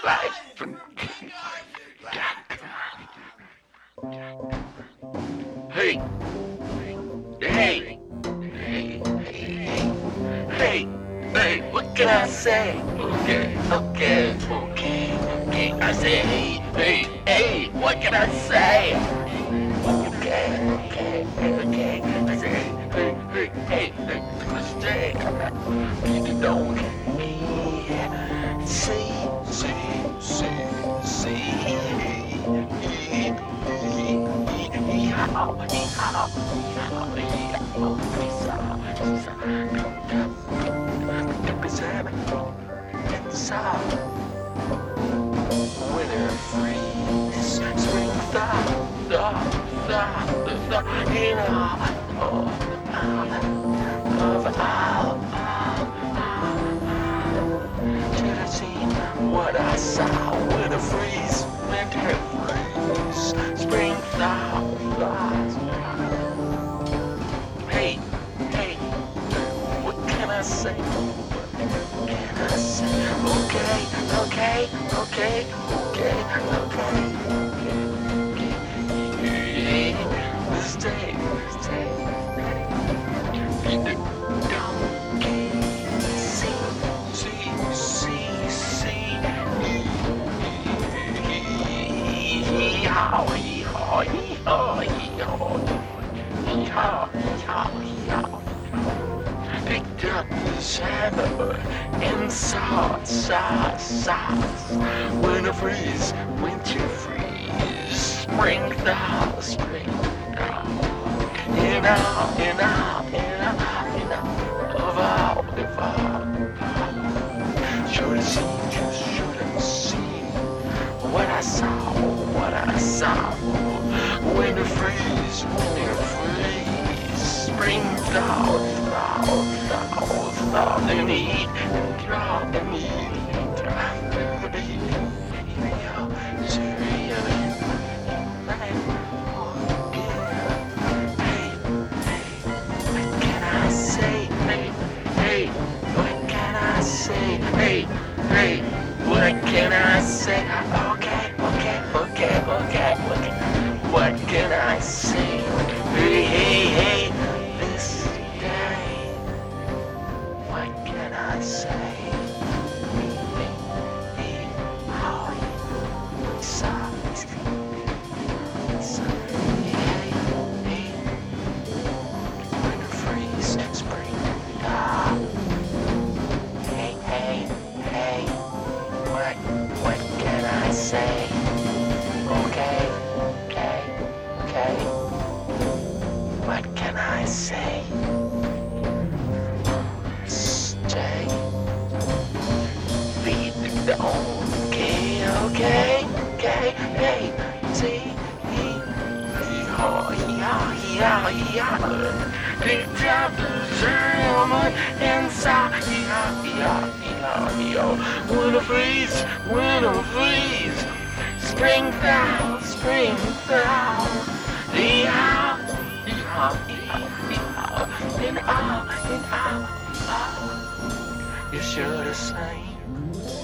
life and hey, hey, hey, hey, hey, what can I say? Okay, I say hey, what can I say? Okay, I say hey, mistake. You don't winter freeze, spring thaw, in all of should have seen what I saw. Winter freeze, spring thaw. Hey, what can I say? Okay. This day, you don't picked up the shadow and saw winter freeze, spring thaw, in all of all. Should have seen what I saw. Winter freeze, spring thaw, and eat, and draw, and eat. Hey, what can I say? Okay. What can I say? Hey, this day. What can I say? Winter freeze, spring thaw. Hey, what can I say? Okay. What can I say? Stay. Beat the okay. Hey, see, picked up the German inside, winter freeze, spring thaw, in all, you should have seen